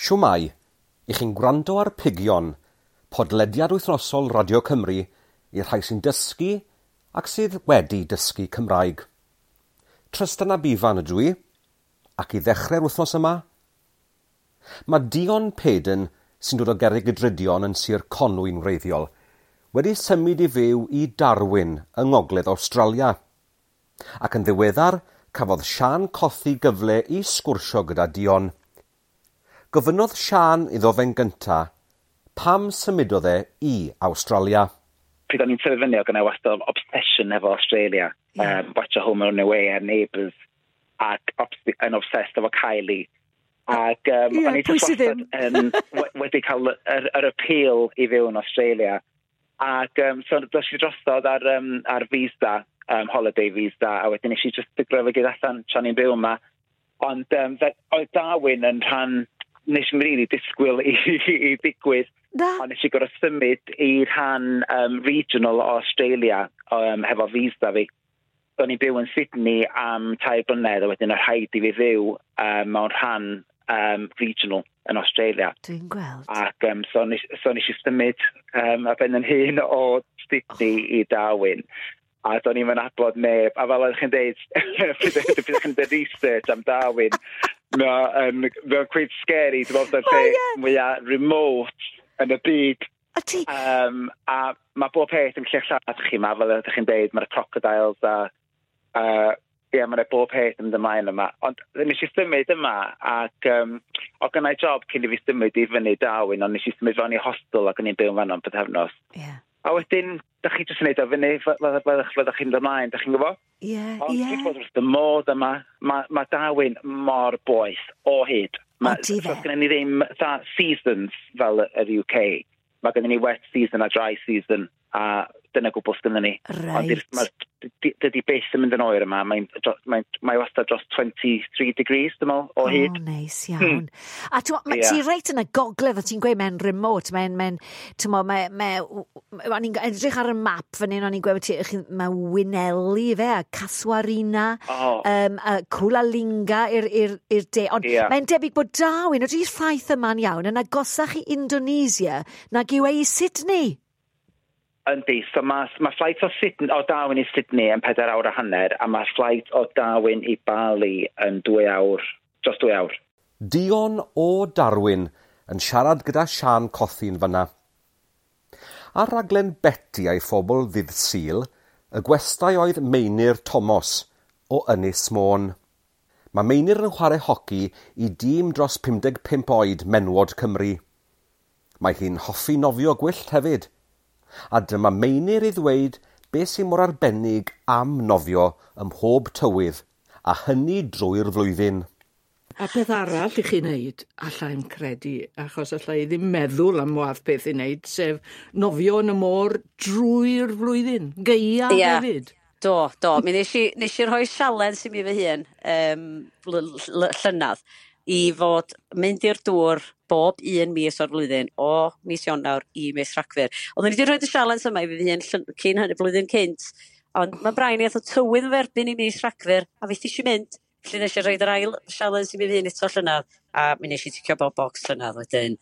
Shwmai, I chi'n gwrando ar Pigion, podlediad wythnosol Radio Cymru i'r rhai sy'n dysgu ac sydd wedi dysgu Cymraeg. Trystan a Bifan ydw I, ac I ddechrau'r wythnos yma, mae Dion Peden sy'n dod o Gerrig y Drydion yn Sir Conwy'n wreiddiol wedi symud I fyw I Darwin yng Ngogledd Awstralia. Ac yn ddiweddar, cafodd Sian Cothi gyfle I sgwrsio gyda Dion. Gofynnodd Sian iddo fe'n gynta, pam symudodd I Awstralia? Pryd o'n i'n tyfu fyny, o gynnau wastad obsession efo Australia. Watch a Home and Away ar Neighbours, ac yn obsessed efo Kylie. Ac o'n i just wastad wedi cael yr appeal I fyw yn Australia. Ac so dos I drosodd ar visa, holiday visa, a wedyn eisiau just digryfo gyda allan tra ni'n byw yma. Ond oedd Darwin yn rhan nes i'n rili disgwyl I ddigwydd, ond nes I gorau symud I rhan regional o Australia hefo visa fi. Do'n i'n byw yn Sydney am 2 blynedd, a wedyn yr rhaid I fi fyw mewn rhan regional yn Australia. Dwi'n gweld. Ac so nes I symud a ben yn hyn o Sydney I Darwin. A do'n i'n abod neb, a fel ydych chi'n deud, pryd ydych chi'n deud research am Darwin, mae'n quite scary, dwi'n meddwl lle mwyaf remote yn y byd. A mae bob peth yn lle llad chi yma, fel ydych chi'n deud, mae'r crocodiles a mae'n bob peth yn ymlaen yma. Ond nes I symud yma, ac o gynnau job cyn I fi symud I fyny Darwin, ond nes I symud fewn I hostel ac yn i'n byw fan o'n bythefnos. A wedyn, dych chi jyst yn neud o fyny, fyddwch chi'n ymlaen, dych chi'n gwybod? Ond dwi'n bod wrth y modd yma, mae Darwin mor boeth o hyd. Mae gen ni ddim seasons fel yr UK. Mae gen ni wet season a dry season, a dyna gwbl sgynny ni. Ond dydy beth yn mynd yn oer yma, mae wastad dros 23 degrees, dim o hyd. O, neis iawn. A ti reit yn y gogledd, o ti'n gweud mewn remote, o'n i'n edrych ar y map fan hyn, o'n i'n gweud mae Winelli fe, a Casuarina, Cwlalinga i'r de. Ond mae'n debyg bod Darwin, ydy'r ffaith yma'n iawn, yn agosach I Indonesia nag yw I Sydney. Yndi, so mae flight o Darwin I Sydney yn 4 awr a hanner, a mae flight o Darwin I Bali yn 2 awr, dros 2 awr. Dion o Darwin yn siarad gyda Sian Cothi'n fyna. Ar raglen Betty a'i phobl ddydd Sul, y gwestai oedd Meinir Thomas o Ynys Môn. Mae Meinir yn chwarae hoci I dîm dros 55 oed menwod Cymru. Mae hi'n hoffi nofio gwyllt hefyd. A dyma Meinir I ddweud beth sy'n mor arbennig am nofio ym mhob tywydd, a hynny drwy'r flwyddyn. A beth arall I chi wneud, allai'n credu, achos allai ddim meddwl am wath beth I wneud, sef nofio yn y môr drwy'r flwyddyn, geia hefyd. Do. Mi nes I rhoi sialens I mi fy hun llynadd I fod mynd i'r dŵr bob 1 mis o'r flwyddyn, o mis Ionawr I mis Rhagfyr. Ond ni wedi rhoi y sialens yma I fy hun cyn hynny blwyddyn cynt, ond mae Brian eith o tywydd yn ferbyn I mis Rhagfyr, a feith eisiau mynd, felly nes I rhoi yr ail sialens I mi fy hun eto llynadd, a mi nes I ticio bob bocs llynadd, wedyn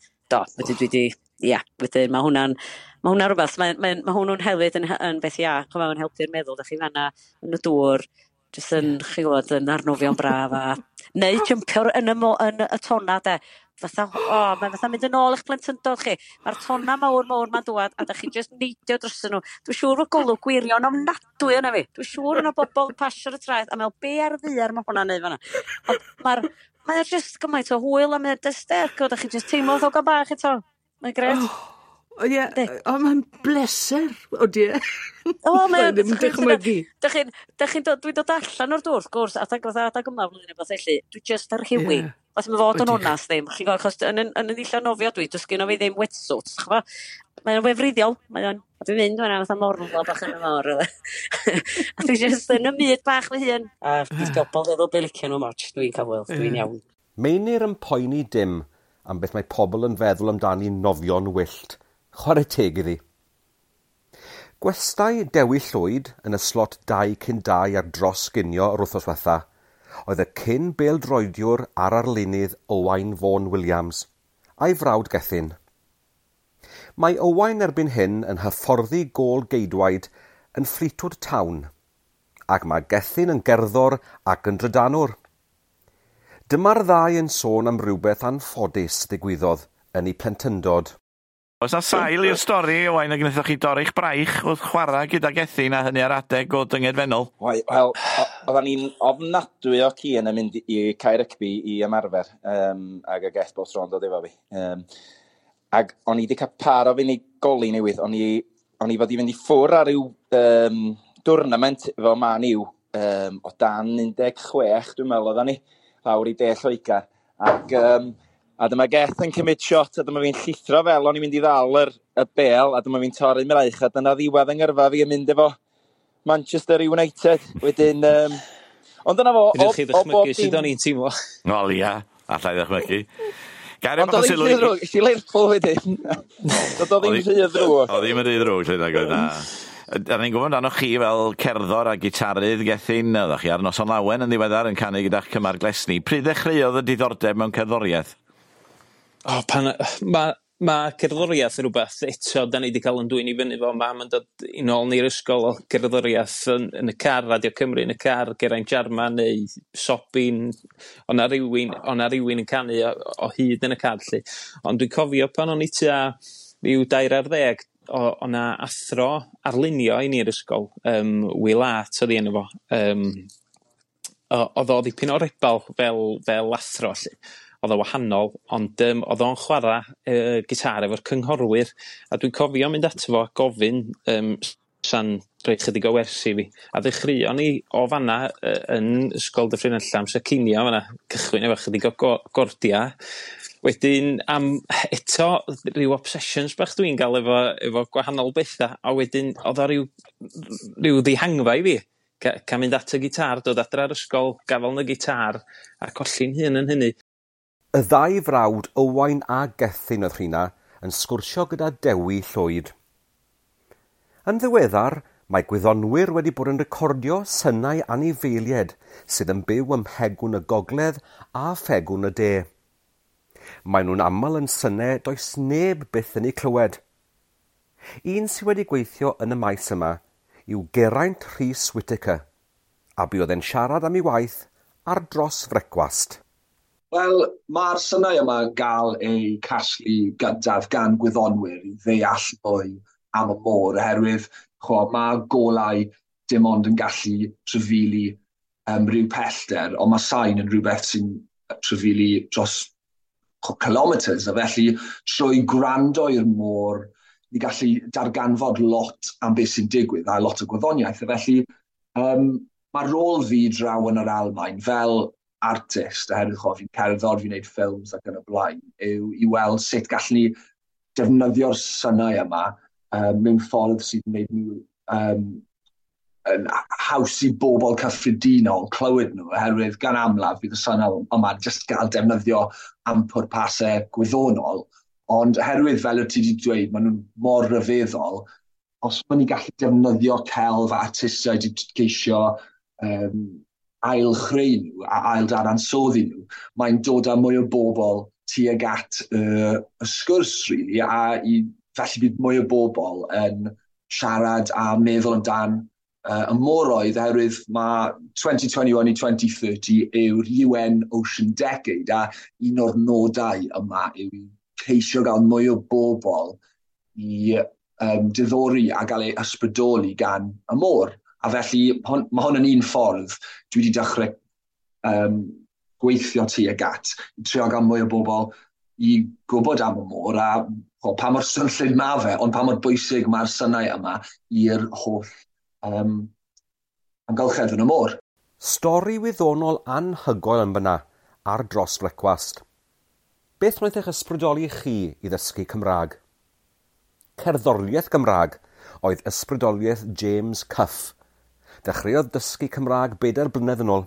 mae hwnna'n rhywbeth, mae hwnnw'n hefyd yn beth iach, mae'n helpu'r meddwl, da chi fanna yn y dŵr, jyst yn, chi'n gwybod, yn arnofio'n braf, a neu jympio yn y tonna, de. Mae'n fatha mynd yn ôl i'ch plentyndod chi. Mae'r tonna mawr ma'n dŵad, a da chi jyst neidio drosyn nhw. Dwi'n siŵr fod golwg gwirion ofnadwy yna fi. Dwi'n siŵr yna bobl pasio y traeth, a mewn be ar ddiar mae hwnna'n neud fanna. Ond mae'n jyst gymaint o hwyl a mae'n dysterg, o da chi jyst teimlo ddogan bach eto. Mae'n gret. Mae'n bleser, Dwi'n dod allan o'r dŵr, gwrs, adag yma flwyddyn o beth felly, dwi jyst ar rhywi. Os mae fod yn onas ddim, chi'n gwybod, achos yn y ddillan nofio dwi, dwi'n sgyn o fi ddim wetsuits, mae'n wefriddiol, a dwi'n mynd fan'na fatha morfol bach yn y mor. A dwi'n jyst yn y myd bach fy hun, a dwi'n gobl ddeddol belicio nhw moch, dwi'n cael wyl, dwi'n iawn. Meinir yn poeni dim am beth mae pobl yn feddwl amdani nofio'n wyllt. Chwarae teg iddi. Gwestai Dewi Llwyd yn y slot 2 cyn 2 ar dros ginio yr wythnos diwetha, oedd y cyn bêl-droediwr ar arlunydd Owain Vaughan Williams. a'i frawd Gethin. Mae Owain erbyn hyn yn hyfforddi gôl geidwaid yn Fleetwood Town, ac mae Gethin yn gerddor ac yn drydanwr. Dyma'r ddau yn sôn am rhywbeth anffodus ddigwyddodd yn ei plentyndod. Oes na sail i'r stori, Owain, ag wnaethoch chi dorri'ch braich wrth chwarae gyda Gethin a hynny ar adeg o dyngedfennol? Wel, oedden ni'n ofnadwy o cyn yn mynd i cael rygbi i ymarfer, ag y geth bob tro'n dod efo fi. Ag o'n i wedi cael par o funigoli newydd, o'n i fod i fynd i ffwr ar ryw dwrnament efo Man U, o dan 16, dwi'n meddwl oedden ni, lawr i De Lloegr, a dyma Geth yn cymryd shot, a dyma fi'n llithro fel o'n i'n mynd i ddal y bel, a dyma fi'n torri'n mraich, a dyna ddiwedd yng ngyrfa fi yn mynd efo Manchester United. Wedyn, ond dyna fo... Fydwch chi ddechmygu sydd o'n i'n teimlo. Wel, ia, allai ddechmygu. Ond oedd hi'n rhy ddrwg, eisiau Lerpwl wedyn. Oedd hi'n rhy ddrwg. Oedd hi'n rhy ddrwg, lle da. A ni'n gwybod anoch chi fel cerddor a gitarydd Gethin, oeddech chi ar Noson Lawen yn ddiweddar yn canu gyda'ch cymar glesni. Pryd ddechreuodd y diddordeb mewn cerddoriaeth? Mae cerddoriaeth yn rhywbeth eto, da ni wedi cael yn dwy'n i fyny fo, mam yn dod i nôl ni'r ysgol o cerddoriaeth yn y car, Radio Cymru yn y car, Geraint Jarman neu Sobin, o'na rywun yn canu o hyd yn y car, lly. Ond dwi'n cofio pan o'n i tua ryw 20 o'na athro arlunio i ni'r ysgol, Will Art oedd hi enw fo. Oedd o ddipyn o rebal fel athro, lly. Oedd o wahanol, ond oedd o'n chwarae gitar efo'r cynghorwyr, a dwi'n cofio mynd ato fo a gofyn sa'n rhoi chydig o wersi fi. A ddechreuon ni o fanna yn ysgol Dyffryn Nantlle amser cinio fanna, cychwyn efo chydig o gordia. Wedyn, eto, ryw obsessions bach dwi'n gael efo gwahanol bethau, a wedyn, oedd o ryw ddihangfa i fi. Ca mynd at y gitar, dod adra ar ysgol, gafel yn y gitar, a colli'n hun yn hynny. Y ddau frawd Owain a Gethin oedd rhina yn sgwrsio gyda Dewi Llwyd. Yn ddiweddar, mae gwyddonwyr wedi bod yn recordio synnau anifeilied sydd yn byw ym Mhegwn y Gogledd a Phegwn y De. Mae nhw'n aml yn synnau does neb byth yn ei clywed. Un sydd wedi gweithio yn y maes yma yw Geraint Rhys Whittaker, a bydd e'n siarad am ei waith ar dros frecwast. Wel, mae'r synnau yma gael eu casglu gyntaf gan gwyddonwyr i ddeall mwy am y môr, oherwydd mae golau dim ond yn gallu trafili rhyw pellter, ond mae sain yn rhywbeth sy'n trafili dros kilometres, a felly trwy gwrando i'r môr, ni gallu darganfod lot am beth sy'n digwydd a lot o gwyddoniaeth. A felly mae rôl fi draw yn yr Almaen fel artist, oherwydd fi'n cerddor, fi'n gwneud ffilms ac yn y blaen, yw i weld sut gallwn ni defnyddio'r synnau yma mewn ffordd sy'n gwneud nhw yn haws i bobl cyffredinol clywed nhw, oherwydd gan amlaf bydd y synnau yma jyst gael defnyddio am pwrpasau gwyddonol, ond oherwydd fel y ti wedi dweud, maen nhw'n mor ryfeddol, os maen ni'n gallu defnyddio celf a artistiaid i geisio ail chreu nhw a ail dadansoddi nhw, mae'n dod â mwy o bobl tuag at y sgwrs, really, a felly bydd mwy o bobl yn siarad a meddwl amdan y moroedd, oherwydd mae 2021 i 2030 yw'r UN Ocean Decade, a un o'r nodau yma yw ceisio gael mwy o bobl i diddori a gael ei ysbrydoli gan y môr. A felly, mae hwn yn un ffordd dwi wedi dechrau gweithio tuag at, i trio gael mwy o bobl i gwybod am y môr, a pa mor swnllyd mae fe, ond pa mor bwysig mae'r synnau yma i'r holl amgylchedd yn y môr. Stori wyddonol anhygoel yn fyna ar dros frecwast. Beth wnaeth eich ysbrydoli chi i ddysgu Cymraeg? Cerddoriaeth Gymraeg oedd ysbrydoliaeth James Cuff. Dechreuodd dysgu Cymraeg 4 blynedd yn ôl.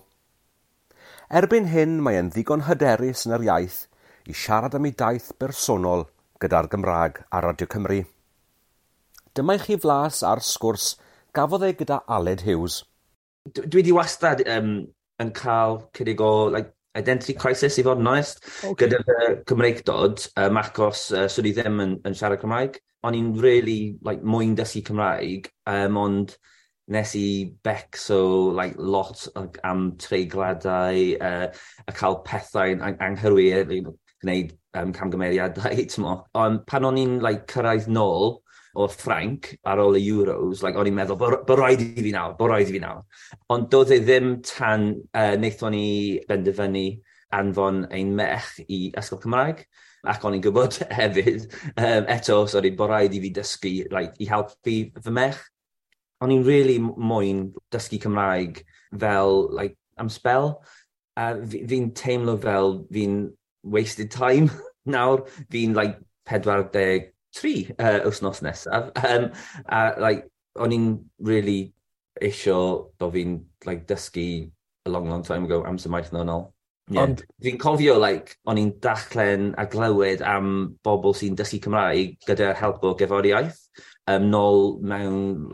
Erbyn hyn mae e'n ddigon hyderus yn yr iaith i siarad am ei daith bersonol gyda'r Gymraeg ar Radio Cymru. Dyma i chi flas ar sgwrs gafodd ei gyda Aled Hughes. Dwi wedi wastad yn cael chydig o identity crisis i fod yn honest, gyda Cymreig dod, achos swn i ddim yn siarad Cymraeg. O'n i'n really moyn dysgu Cymraeg, ond nes i becso lot am treigladau, a cael pethau anghywir, gwneud camgymeriadau, ond pan o'n i'n cyrraedd nôl o'r Ffrainc ar ôl y Euros, o'n i'n meddwl, bod rhaid i fi nawr. Ond doedd e ddim tan wnaethon ni benderfynu anfon ein mech i ysgol Cymraeg, ac o'n i'n gwybod hefyd, eto, bod rhaid i fi dysgu i helpu fy mech. O'n i'n really moyn dysgu Cymraeg fel am spel. Fi'n teimlo fel fi'n wasted time nawr. Fi'n 43 wythnos nesaf. O'n i'n really eisiau bod fi'n dysgu a long time ago, amser maith yn ôl. Ond fi'n cofio, o'n i'n dachlen a glywed am bobl sy'n dysgu Cymraeg gyda help o gerddoriaeth, nôl mewn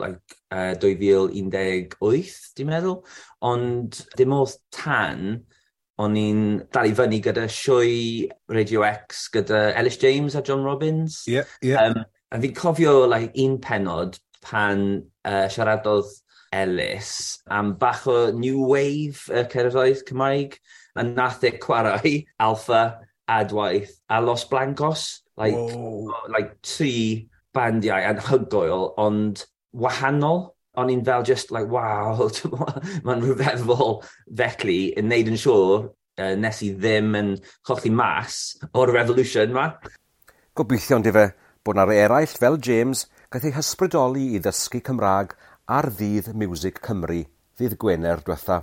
2018, dwi'n meddwl. Ond dim oedd tan, o'n i'n dal i fyny gyda sioe Radio X gyda Ellis James a John Robbins. A fi'n cofio un penod pan siaradodd Ellis am bach o new wave cerddoriaeth Cymraeg, a nath e chwarae Alpha, Adwaith a Los Blancos. 3 bandiau anhygoel, ond wahanol. O'n i'n fel just wow, mae'n rhyfeddol felly yn neud yn siŵr nes i ddim yn colli mas o'r revolution ma. Gobeithio ondife bod na'r eraill fel James gaeth ei hysbrydoli i ddysgu Cymraeg ar ddydd Music Cymru, ddydd Gwener diwetha.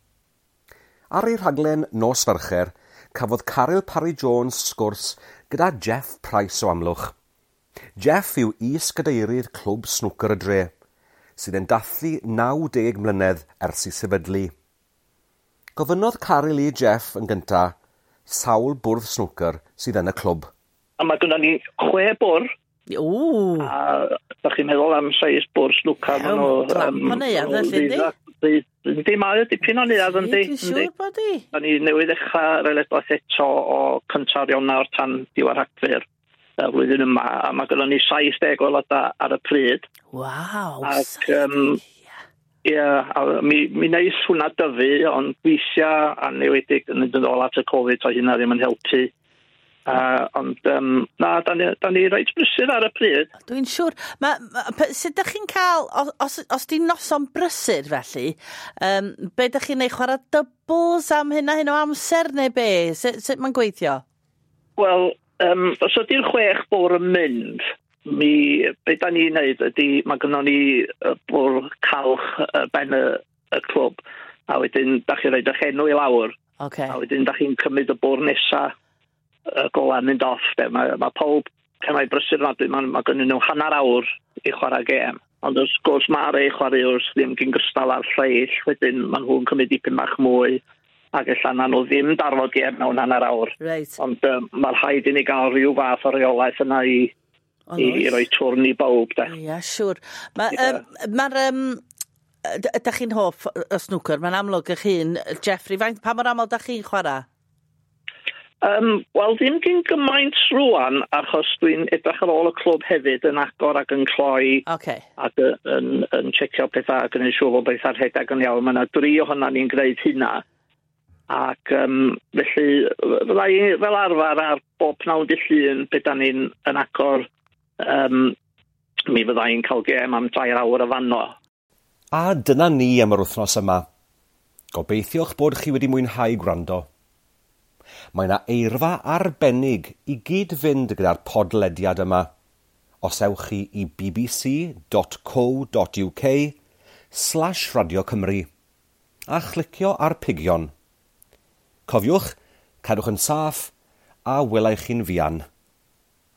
Ar ei rhaglen Nos Fercher, cafodd Caryl Parry-Jones sgwrs gyda Jeff Price o Amlwch. Jeff yw is-gadeirydd clwb snwcer y dre, sydd yn dathlu 90 mlynedd ers i sefydlu. Gofynnodd Caryl i Jeff yn gyntaf sawl bwrdd snwcer sydd yn y clwb. A mae gynnon ni 6 bwrdd. A da chi'n meddwl am 6 bwrdd snwcer. Yndi, mae dipyn o neuad yndi. Dwi'n siŵr bod i. Da ni newydd ddechrau reledwaith eto o cyntaf Ionawr tan diwedd Rhagfyr flwyddyn yma, a mae gynnon ni 70 aelodau ar y pryd. Waw, ac, mi neis hwnna dyfu, ond weithiau a newedig yn mynd yn ôl at y Covid o hynna ddim yn helpu. Ond da ni reit brysur ar y pryd. Dwi'n siŵr. Sut ydych chi'n cael, os di noson brysur felly, be ydych chi'n neud chwarae dybls am hyn o amser neu be? Sut mae'n gweithio? Wel, os ydy'r 6 bwrdd yn mynd, be da ni'n neud ydy, mae gynnon ni bwrdd calch ben y clwb, a wedyn da chi'n rhaid eich enw i lawr, a wedyn da chi'n cymryd y bwrdd nesaf golan mynd off. Mae pob cymryd brysur yma, mae gynnon nhw hanner awr i chwarae gêm. Ond wrth gwrs mae rei chwaraewr ddim gyn gystal ar lleill, wedyn mae nhw'n cymryd dipyn bach mwy, ac allan nhw ddim darfod gêm mewn hanner awr. Ond mae'r rhaid i ni gael rhyw fath o reolaeth yna i roi twrn i bawb. Ia, siŵr. Ydych chi'n hoff y snwcer? Mae'n amlwg eich hun. Jeffrey, pa mor aml ydych chi'n chwarae? Wel, ddim gyn gymaint rwan, achos dwi'n edrych ar ôl y clwb hefyd yn agor ac yn cloi, ac yn checio pethau ac yn ei siŵr o bethau'r rhedeg yn iawn. Mae yna 3 ohona ni'n gwneud hynna. Ac felly, fel arfer ar bob pnawn dy llun, beth da ni'n agor, mi fydda i'n cael gêm am 2 awr y fanno. A dyna ni am yr wythnos yma. Gobeithiwch bod chi wedi mwynhau gwrando. Mae yna eirfa arbennig i gyd fynd gyda'r podlediad yma. Os ewch chi i bbc.co.uk/Radio Cymru a chlicio ar pigion. Cofiwch, cadwch yn saff a welai chi'n fuan.